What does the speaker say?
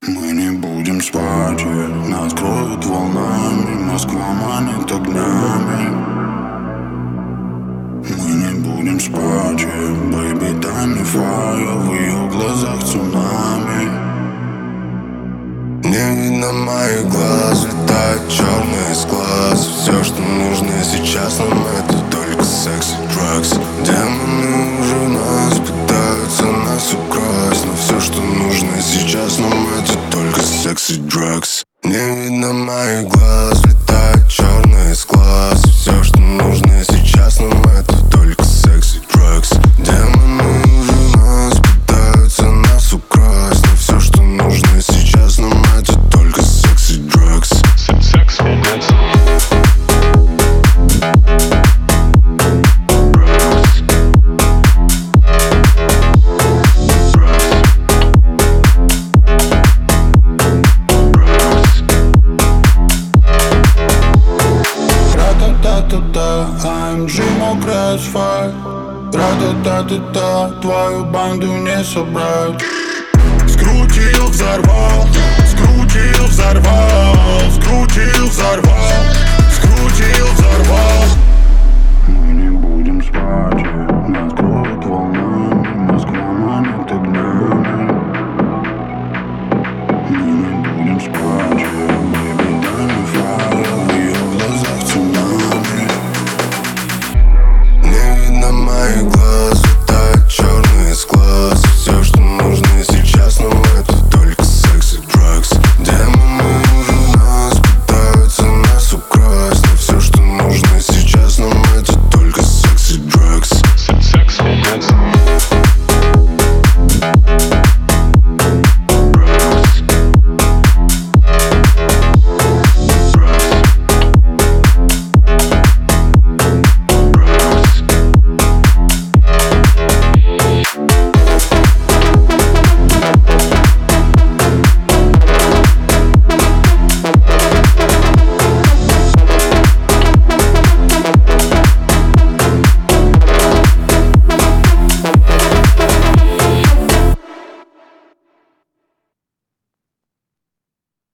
Мы не будем спать, нас кроют волнами, Москва манит огнями. Мы не будем спать, baby, дай мне fire, в ее глазах цунами. Не видно моих глаз, летает черный из глаз. Все, что нужно сейчас нам, это только секс и drugs. Демоны уже нас пытаются нас украсть, но все, что нужно сейчас нам, это только секс и drugs. Не видно моих глаз, летает черный из глаз. Все, что нужно сейчас нам, это только секс и drugs. Демоны уже нас пытаются нас украсть, но все, что нужно сейчас нам, это только секс и drugs. Секс и drugs. AMG мокрый асфальт, ра-та-та-та-та, твою банду не собрать.